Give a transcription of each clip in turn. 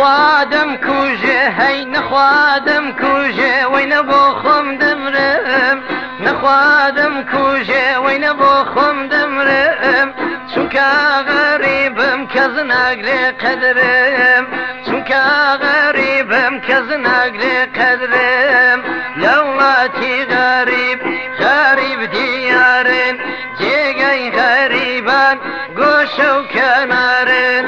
نخوادم کوژێ هەی نەخوادم کوژێ وەی نەبۆ خۆم دەمرم نەخوادم کوژێ وەی نەبۆ خۆم دەمرم چونکە غەریبم کەس ناگرێ قەدرم چونکە غەریبم کەس ناگرێ قەدرم لە وڵاتی غەریب غەریب دیارن جێگەی غەریبان گۆشە و کەنارن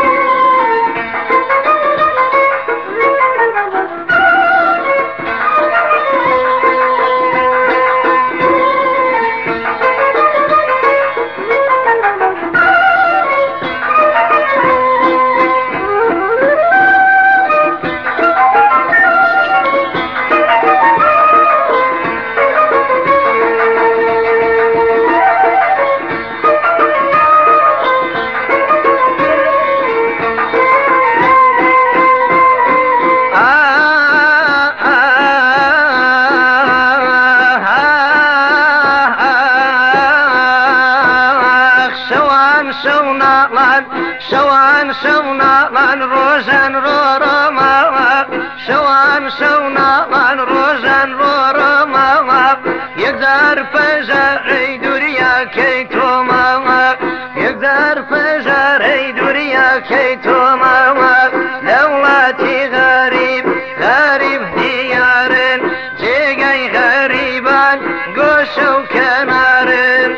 شەوان شەو ناڵان ڕۆژان ڕۆڕۆماوە شەوان شەو ناڵان ڕۆژان ڕۆڕۆماوە یەکجار پەژارەی دووریاکەی تۆماوە یەکجار پەژارەی دووریاکەی تۆماوە لە وڵاتی غەریب غەریب دیارن جێگەی غەریبان گۆشە و کەنارن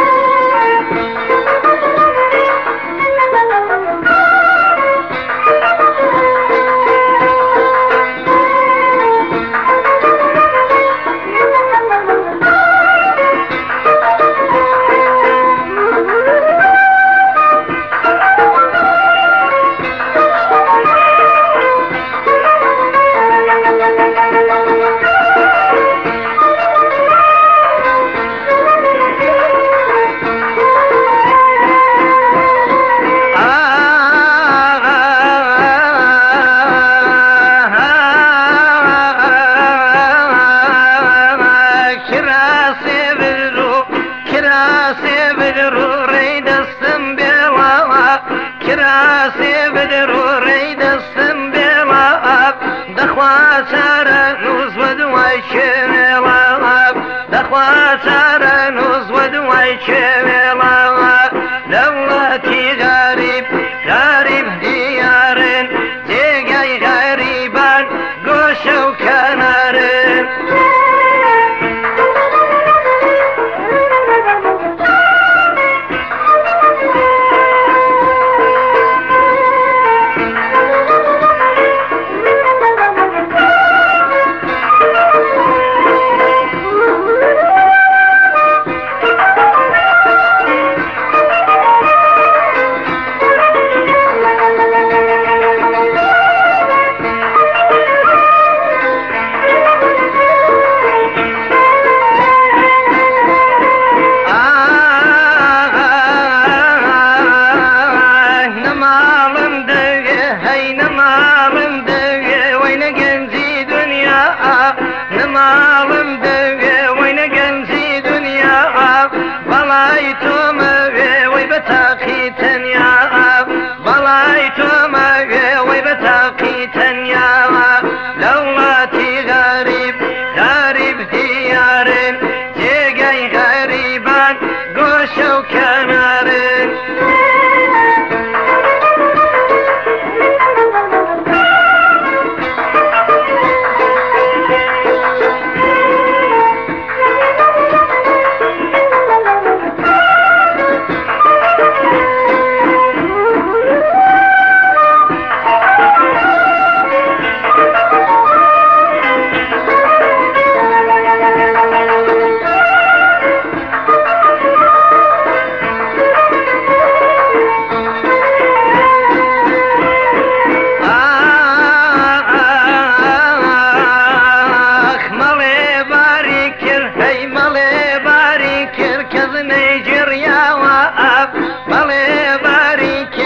دولتی غریب غریب دیارن جێگەی غەریبان گۆشە و کەنارن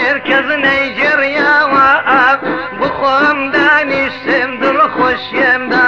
بخۆم دانیشتم دڵ خۆشیم